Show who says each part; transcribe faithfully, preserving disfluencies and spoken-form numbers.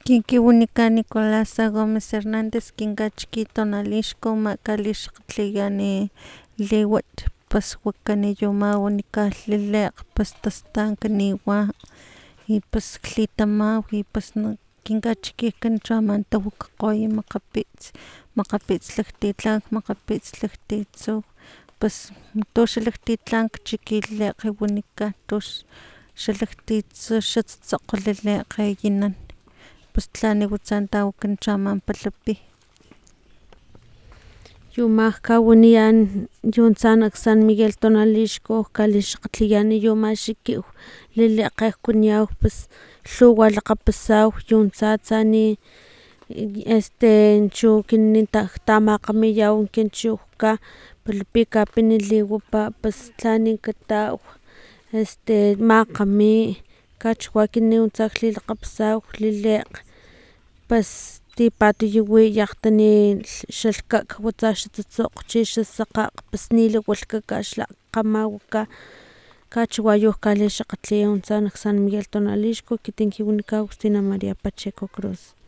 Speaker 1: Kin kiwanikan Nicolasa Gomez Hernandez kinka chiki tonalixko makalixakgtlayani liwat pues wakani yuma wanikal lilekg pues tastanka niwa y pues klitamau y pues kinkachikikan chaman tawakakgoy makgapits makgapits laktitlank makgapits laktitsu pues tu xalaktitlank chiki lekge wanikan tux xalaktitsu xa tsutsokg lilekgeyinan pus tlani watsan tawakan chaman palapi yu mak kawaniyan yuntsa nak San Miguel tonalixco kalixakgtlayani yu maxikiw lilekge kuñaw pus lhuwa lakgapasaw yuntsa atsa ni este chu ekinan tamakgamiyaw kin chiwka palapi kapin liwapa pus tlani kataw este makgami kachiwa ekinan untsa lilakgapasaw lilekg pus tipatuyu wi akgtani xalhkak watsa xa tsutsokg chi xa sakgakg pus niliwalhkaka xla waka kachiwayu kalixakgatlaya untsa nak San Miguel tonalixco ekiti kin wanikaw Agustina Maria Pacheco Cruz.